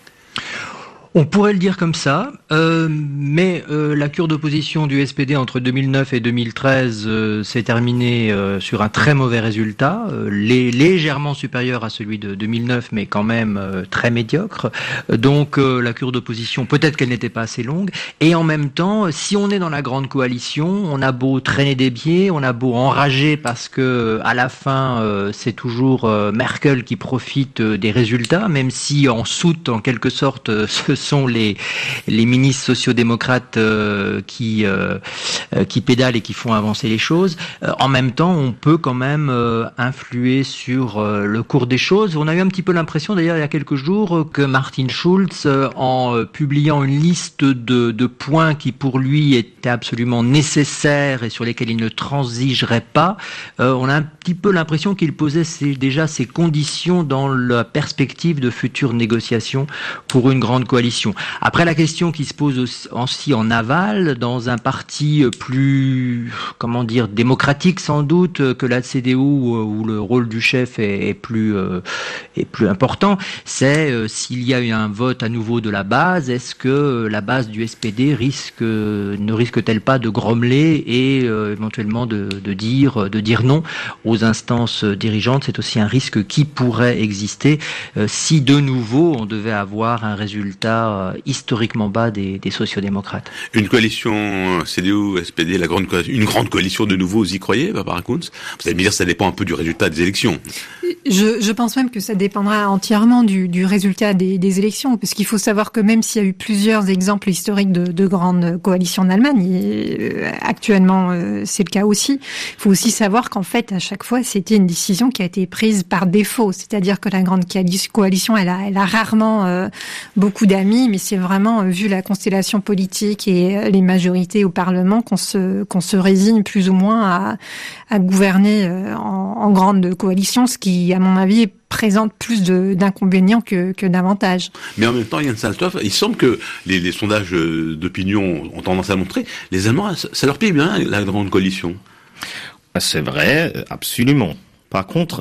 On pourrait le dire comme ça, euh, mais euh, la cure d'opposition du S P D entre deux mille neuf et deux mille treize euh, s'est terminée euh, sur un très mauvais résultat, euh, lé- légèrement supérieur à celui de deux mille neuf, mais quand même euh, très médiocre. Donc euh, la cure d'opposition, peut-être qu'elle n'était pas assez longue. Et en même temps, si on est dans la grande coalition, on a beau traîner des pieds, on a beau enrager parce que à la fin, euh, c'est toujours euh, Merkel qui profite euh, des résultats, même si en soute, en quelque sorte, euh, ce sont les les ministres sociodémocrates euh, qui euh, qui pédalent et qui font avancer les choses. Euh, en même temps, on peut quand même euh, influer sur euh, le cours des choses. On a eu un petit peu l'impression, d'ailleurs, il y a quelques jours, que Martin Schulz, euh, en euh, publiant une liste de de points qui pour lui étaient absolument nécessaires et sur lesquels il ne transigerait pas, euh, on a un petit peu l'impression qu'il posait ses, déjà ses conditions dans la perspective de futures négociations pour une grande coalition. Après, la question qui se pose aussi en aval, dans un parti plus, comment dire, démocratique sans doute que la C D U, où le rôle du chef est, est plus euh, est plus important, c'est euh, s'il y a eu un vote à nouveau de la base, est-ce que la base du S P D risque ne risque-t-elle pas de grommeler et euh, éventuellement de, de dire de dire non aux instances dirigeantes? C'est aussi un risque qui pourrait exister euh, si de nouveau on devait avoir un résultat historiquement bas des, des sociodémocrates. Une coalition C D U, S P D, la grande une grande coalition de nouveau, vous y croyez, Barbara Kunz? Vous allez me dire, ça dépend un peu du résultat des élections. Je, je pense même que ça dépendra entièrement du, du résultat des, des élections, parce qu'il faut savoir que même s'il y a eu plusieurs exemples historiques de, de grandes coalitions en Allemagne, et euh, actuellement euh, c'est le cas aussi, il faut aussi savoir qu'en fait, à chaque fois, c'était une décision qui a été prise par défaut, c'est-à-dire que la grande coalition, elle a, elle a rarement euh, beaucoup d'amis, mais c'est vraiment, euh, vu la constellation politique et euh, les majorités au Parlement, qu'on se, qu'on se résigne plus ou moins à, à gouverner euh, en, en grande coalition, ce qui, à mon avis, présente plus de, d'inconvénients que, que d'avantages. Mais en même temps, Jens Althoff, il semble que les, les sondages d'opinion ont tendance à montrer, les Allemands, ça, ça leur plaît bien, la grande coalition. C'est vrai, absolument. Par contre,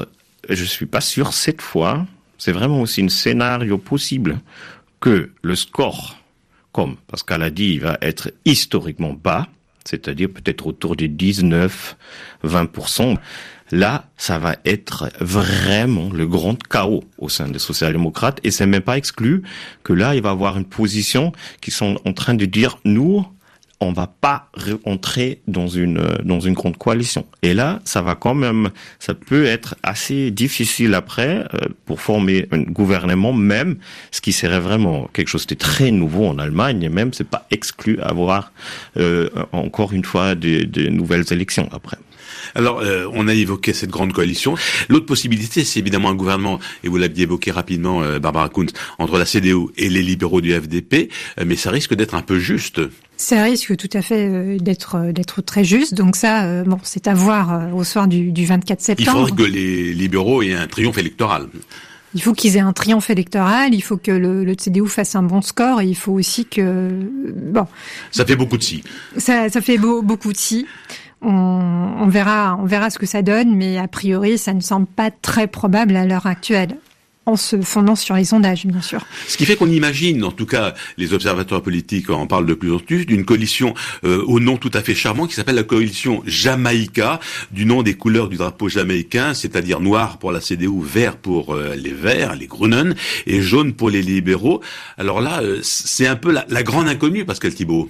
je suis pas sûr cette fois, c'est vraiment aussi un scénario possible que le score, comme Pascal a dit, il va être historiquement bas, c'est-à-dire peut-être autour de dix-neuf à vingt pour cent. Là, ça va être vraiment le grand chaos au sein des social-démocrates, et c'est même pas exclu que là, il va y avoir une position qui sont en train de dire, nous, on va pas entrer dans une dans une grande coalition. Et là, ça va quand même, ça peut être assez difficile après euh, pour former un gouvernement, même ce qui serait vraiment quelque chose de très nouveau en Allemagne. Et même, c'est pas exclu avoir euh, encore une fois des, des nouvelles élections après. Alors, euh, on a évoqué cette grande coalition. L'autre possibilité, c'est évidemment un gouvernement, et vous l'aviez évoqué rapidement, euh, Barbara Kunz, entre la C D U et les libéraux du F D P, euh, mais ça risque d'être un peu juste. Ça risque tout à fait euh, d'être euh, d'être très juste. Donc ça, euh, bon, c'est à voir euh, au soir du, du vingt-quatre septembre. Il faudrait que les libéraux aient un triomphe électoral. Il faut qu'ils aient un triomphe électoral, il faut que le, le C D U fasse un bon score, et il faut aussi que... Bon. Ça fait beaucoup de si. Ça, ça fait beau, beaucoup de si. On, on verra, on verra ce que ça donne, mais a priori, ça ne semble pas très probable à l'heure actuelle, en se fondant sur les sondages, bien sûr. Ce qui fait qu'on imagine, en tout cas, les observateurs politiques en parlent de plus en plus, d'une coalition euh, au nom tout à fait charmant qui s'appelle la coalition Jamaïca, du nom des couleurs du drapeau jamaïcain, c'est-à-dire noir pour la C D U, vert pour euh, les Verts, les Grünen, et jaune pour les libéraux. Alors là, euh, c'est un peu la, la grande inconnue, Pascal Thibault.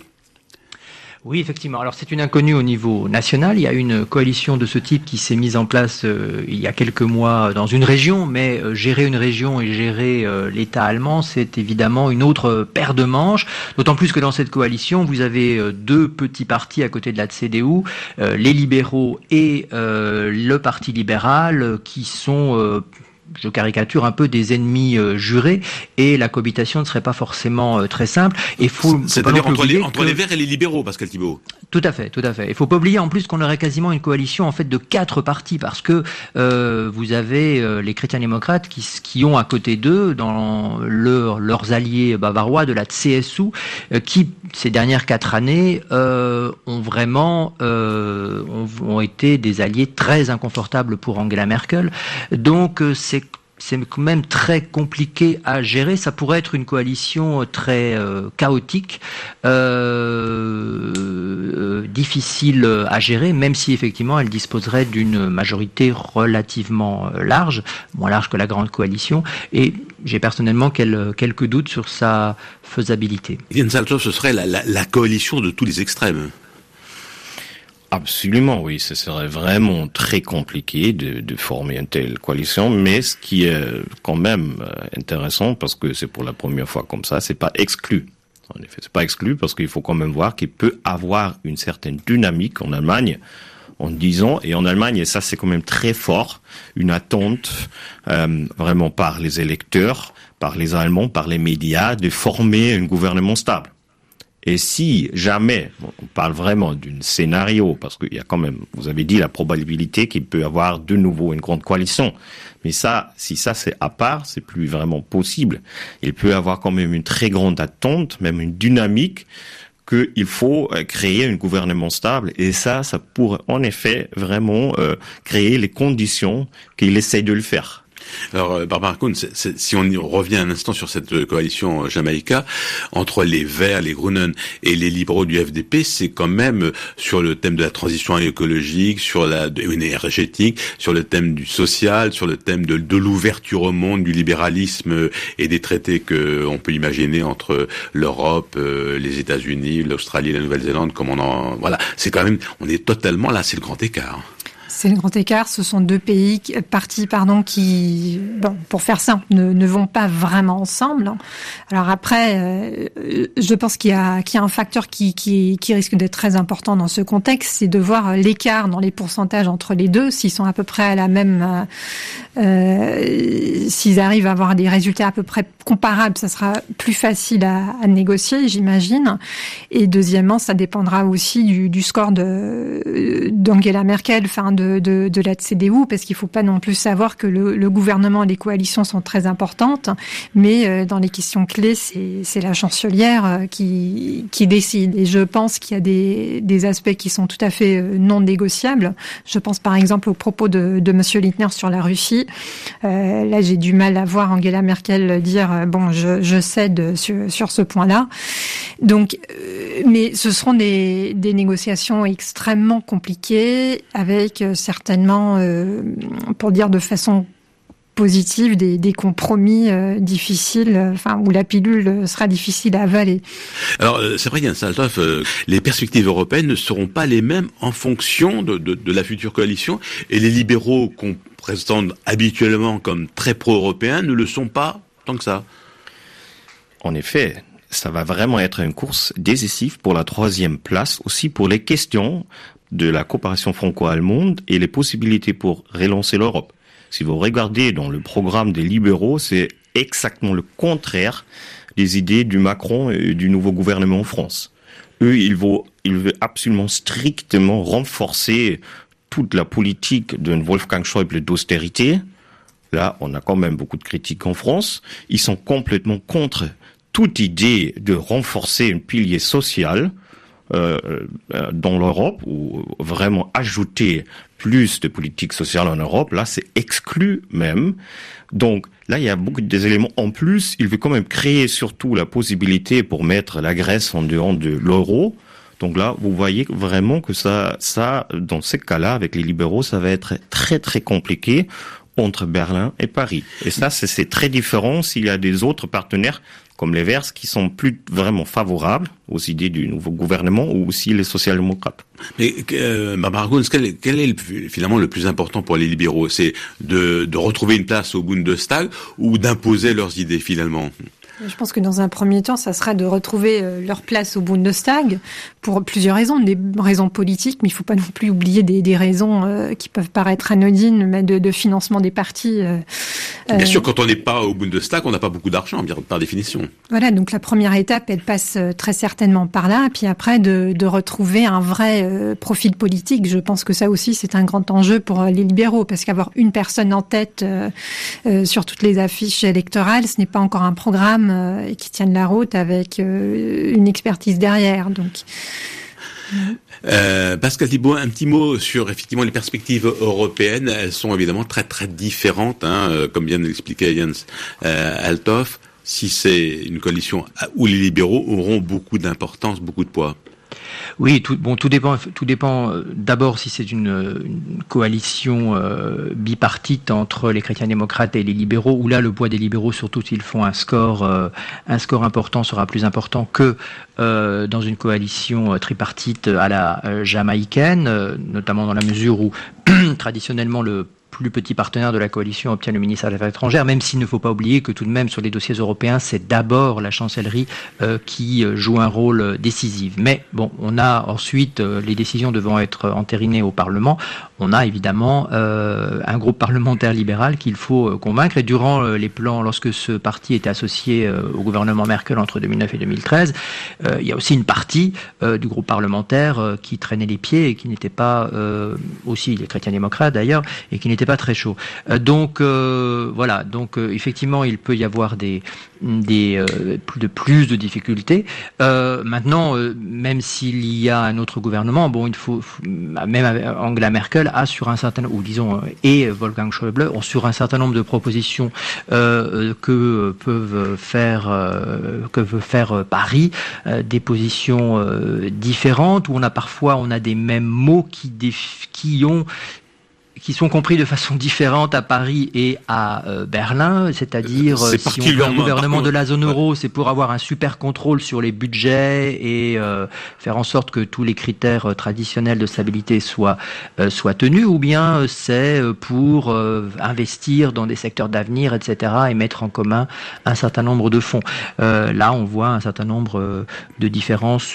Oui, effectivement. Alors c'est une inconnue au niveau national. Il y a une coalition de ce type qui s'est mise en place euh, il y a quelques mois dans une région, mais euh, gérer une région et gérer euh, l'État allemand, c'est évidemment une autre paire de manches. D'autant plus que dans cette coalition, vous avez euh, deux petits partis à côté de la C D U, euh, les libéraux et euh, le Parti libéral, euh, qui sont... Euh, je caricature un peu, des ennemis euh, jurés, et la cohabitation ne serait pas forcément euh, très simple. Et faut, c'est-à-dire entre, les, entre que... les Verts et les libéraux, Pascal Thibault. Tout à fait, tout à fait. Il faut pas oublier en plus qu'on aurait quasiment une coalition en fait de quatre partis, parce que euh, vous avez euh, les chrétiens-démocrates qui, qui ont à côté d'eux, dans leur, leurs alliés bavarois de la C S U, euh, qui ces dernières quatre années euh, ont vraiment euh, ont, ont été des alliés très inconfortables pour Angela Merkel. Donc euh, c'est c'est quand même très compliqué à gérer. Ça pourrait être une coalition très euh, chaotique, euh, euh, difficile à gérer, même si effectivement elle disposerait d'une majorité relativement large, moins large que la grande coalition. Et j'ai personnellement quel, quelques doutes sur sa faisabilité. Jens Althoff, ce serait la, la, la coalition de tous les extrêmes. Absolument, oui, ce serait vraiment très compliqué de, de former une telle coalition, mais ce qui est quand même intéressant, parce que c'est pour la première fois comme ça, c'est pas exclu. En effet, c'est pas exclu parce qu'il faut quand même voir qu'il peut avoir une certaine dynamique en Allemagne, en disant, et en Allemagne, et ça c'est quand même très fort, une attente euh, vraiment par les électeurs, par les Allemands, par les médias, de former un gouvernement stable. Et si jamais, on parle vraiment d'un scénario, parce qu'il y a quand même, vous avez dit la probabilité qu'il peut y avoir de nouveau une grande coalition. Mais ça, si ça c'est à part, c'est plus vraiment possible. Il peut y avoir quand même une très grande attente, même une dynamique, qu'il faut créer un gouvernement stable. Et ça, ça pourrait en effet vraiment euh, créer les conditions qu'il essaye de le faire. Alors, Barbara Kunz, si on revient un instant sur cette coalition Jamaïca, entre les Verts, les Grünen et les libéraux du F D P, c'est quand même sur le thème de la transition écologique, sur la énergétique, sur le thème du social, sur le thème de, de l'ouverture au monde, du libéralisme et des traités que on peut imaginer entre l'Europe, les États-Unis, l'Australie, la Nouvelle-Zélande, comme on en, voilà. C'est quand même, on est totalement là, c'est le grand écart. C'est le grand écart. Ce sont deux pays, partis, pardon, qui, bon, pour faire simple, ne, ne vont pas vraiment ensemble. Alors après, euh, je pense qu'il y a, qu'il y a un facteur qui, qui, qui risque d'être très important dans ce contexte, c'est de voir l'écart dans les pourcentages entre les deux, s'ils sont à peu près à la même, euh, s'ils arrivent à avoir des résultats à peu près comparables, ça sera plus facile à, à négocier, j'imagine. Et deuxièmement, ça dépendra aussi du, du score de, d'Angela Merkel, enfin de de, de, de la C D U, parce qu'il faut pas non plus savoir que le, le gouvernement et les coalitions sont très importantes, mais euh, dans les questions clés, c'est, c'est la chancelière euh, qui, qui décide. Et je pense qu'il y a des, des aspects qui sont tout à fait euh, non négociables. Je pense par exemple aux propos de, de Monsieur Lindner sur la Russie. Euh, là, j'ai du mal à voir Angela Merkel dire euh, bon, je, je cède sur, sur ce point-là. Donc, euh, mais ce seront des, des négociations extrêmement compliquées, avec euh, certainement, euh, pour dire de façon positive, des, des compromis euh, difficiles, euh, enfin où la pilule sera difficile à avaler. Alors euh, c'est vrai, Jens Althoff, euh, les perspectives européennes ne seront pas les mêmes en fonction de, de, de la future coalition, et les libéraux qu'on présente habituellement comme très pro-européens ne le sont pas tant que ça. En effet, ça va vraiment être une course décisive pour la troisième place, aussi pour les questions de la coopération franco-allemande et les possibilités pour relancer l'Europe. Si vous regardez dans le programme des libéraux, c'est exactement le contraire des idées du Macron et du nouveau gouvernement en France. Eux, ils veulent, ils veulent absolument strictement renforcer toute la politique de Wolfgang Schäuble d'austérité. Là, on a quand même beaucoup de critiques en France. Ils sont complètement contre toute idée de renforcer un pilier social euh, dans l'Europe, ou vraiment ajouter plus de politique sociale en Europe. Là, c'est exclu même. Donc là, il y a beaucoup d'éléments en plus. Il veut quand même créer surtout la possibilité pour mettre la Grèce en dehors de l'euro. Donc là, vous voyez vraiment que ça, ça, dans ces cas-là, avec les libéraux, ça va être très très compliqué entre Berlin et Paris. Et ça, c'est, c'est très différent s'il y a des autres partenaires comme les Verts qui sont plus vraiment favorables aux idées du nouveau gouvernement, ou aussi les social-démocrates. Mais euh, Barbara Kunz, quel, quel est le, finalement le plus important pour les libéraux? C'est de, de retrouver une place au Bundestag ou d'imposer leurs idées finalement? Je pense que dans un premier temps, ça serait de retrouver leur place au Bundestag pour plusieurs raisons, des raisons politiques, mais il ne faut pas non plus oublier des, des raisons euh, qui peuvent paraître anodines, mais de, de financement des partis. Euh, Bien euh, sûr, quand on n'est pas au Bundestag, on n'a pas beaucoup d'argent, par définition. Voilà, donc la première étape, elle passe très certainement par là, et puis après de, de retrouver un vrai euh, profil politique. Je pense que ça aussi, c'est un grand enjeu pour les libéraux, parce qu'avoir une personne en tête euh, euh, sur toutes les affiches électorales, ce n'est pas encore un programme euh, qui tienne la route avec euh, une expertise derrière. Donc. Euh, Pascal Thibault, un petit mot sur effectivement les perspectives européennes. Elles sont évidemment très très différentes, hein, comme vient de l'expliquer Jens euh, Althoff. Si c'est une coalition où les libéraux auront beaucoup d'importance, beaucoup de poids. Oui, tout, bon, tout dépend. Tout dépend euh, d'abord si c'est une, une coalition euh, bipartite entre les chrétiens-démocrates et les libéraux, où là le poids des libéraux, surtout s'ils font un score, euh, un score important, sera plus important que euh, dans une coalition euh, tripartite à la euh, jamaïcaine, euh, notamment dans la mesure où traditionnellement le plus petit partenaire de la coalition obtient le ministère des Affaires étrangères, même s'il ne faut pas oublier que tout de même sur les dossiers européens, c'est d'abord la chancellerie euh, qui joue un rôle décisif. Mais bon, on a ensuite, euh, les décisions devant être entérinées au Parlement, on a évidemment euh, un groupe parlementaire libéral qu'il faut euh, convaincre. Et durant euh, les plans, lorsque ce parti était associé euh, au gouvernement Merkel entre deux mille neuf et deux mille treize, euh, il y a aussi une partie euh, du groupe parlementaire euh, qui traînait les pieds et qui n'était pas, euh, aussi les chrétiens-démocrates d'ailleurs, et qui n'était pas très chaud. Euh, donc euh, voilà, donc euh, effectivement il peut y avoir des des euh, plus de plus de difficultés. Euh, maintenant, euh, même s'il y a un autre gouvernement, bon, il faut, même Angela Merkel a sur un certain, ou disons et Wolfgang Schäuble ont sur un certain nombre de propositions euh, que peuvent faire euh, que veut faire Paris, euh, des positions euh, différentes où on a parfois on a des mêmes mots qui déf- qui ont qui sont compris de façon différente à Paris et à euh, Berlin, c'est-à-dire euh, si on veut un gouvernement de la zone euro, c'est pour avoir un super contrôle sur les budgets et euh, faire en sorte que tous les critères euh, traditionnels de stabilité soient euh, soient tenus, ou bien euh, c'est pour euh, investir dans des secteurs d'avenir, et cetera, et mettre en commun un certain nombre de fonds. Euh, là, on voit un certain nombre euh, de différences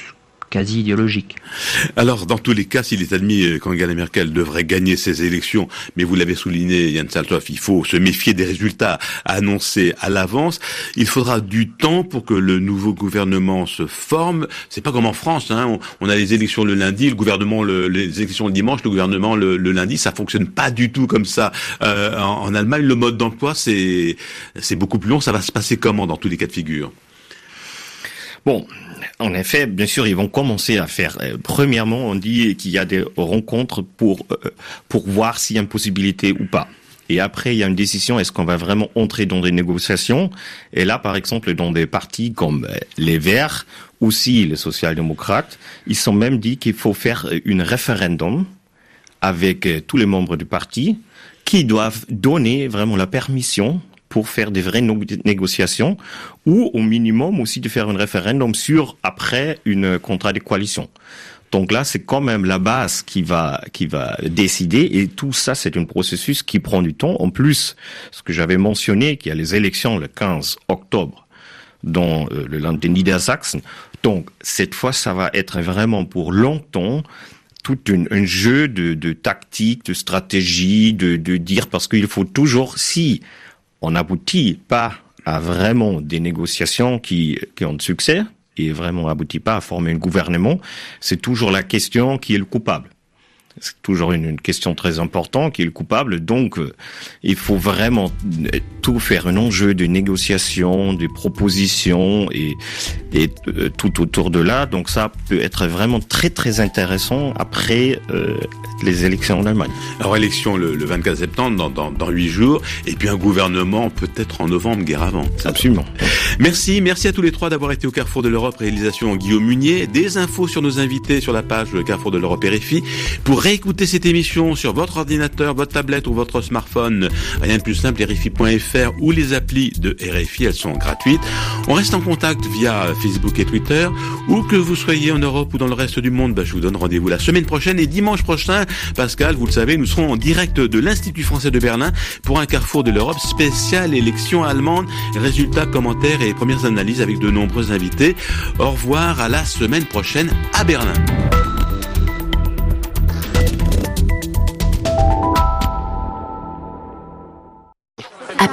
quasi idéologique. Alors, dans tous les cas, s'il est admis qu'Angela Merkel devrait gagner ces élections, mais vous l'avez souligné, Yann Salthoff, il faut se méfier des résultats annoncés à l'avance. Il faudra du temps pour que le nouveau gouvernement se forme. C'est pas comme en France, hein. On, on a les élections le lundi, le gouvernement le, les élections le dimanche, le gouvernement le, le lundi. Ça fonctionne pas du tout comme ça. Euh, en, en Allemagne, le mode d'emploi, c'est c'est beaucoup plus long. Ça va se passer comment dans tous les cas de figure? Bon, en effet, bien sûr, ils vont commencer à faire. Euh, premièrement, on dit qu'il y a des rencontres pour euh, pour voir s'il y a une possibilité ou pas. Et après, il y a une décision, est-ce qu'on va vraiment entrer dans des négociations? Et là, par exemple, dans des partis comme les Verts, aussi les social-démocrates, ils sont même dit qu'il faut faire un référendum avec tous les membres du parti qui doivent donner vraiment la permission pour faire des vraies négociations ou au minimum aussi de faire un référendum sur après une contrat de coalition. Donc là, c'est quand même la base qui va qui va décider et tout ça, c'est un processus qui prend du temps. En plus, ce que j'avais mentionné, qu'il y a les élections le quinze octobre dans euh, le land de Niedersachsen. Donc cette fois, ça va être vraiment pour longtemps tout une, un jeu de, de tactique, de stratégie, de, de dire parce qu'il faut toujours si on n'aboutit pas à vraiment des négociations qui, qui ont de succès et vraiment aboutit pas à former un gouvernement, c'est toujours la question qui est le coupable. C'est toujours une, une question très importante qui est le coupable. Donc, euh, il faut vraiment tout faire un enjeu de négociation, de propositions et, et euh, tout autour de là. Donc, ça peut être vraiment très très intéressant après euh, les élections en Allemagne. Alors, élection le, le vingt-quatre septembre, dans, dans, dans huit jours, et puis un gouvernement peut-être en novembre, guère avant. Absolument. Merci, merci à tous les trois d'avoir été au Carrefour de l'Europe, réalisation Guillaume Munier. Des infos sur nos invités sur la page Carrefour de l'Europe R F I. Pour réécouter cette émission sur votre ordinateur, votre tablette ou votre smartphone, rien de plus simple, R F I point F R ou les applis de R F I, elles sont gratuites. On reste en contact via Facebook et Twitter. Où que vous soyez en Europe ou dans le reste du monde, bah, je vous donne rendez-vous la semaine prochaine et dimanche prochain. Pascal, vous le savez, nous serons en direct de l'Institut français de Berlin pour un Carrefour de l'Europe spécial élection allemande. Résultats, commentaires et premières analyses avec de nombreux invités. Au revoir, à la semaine prochaine à Berlin.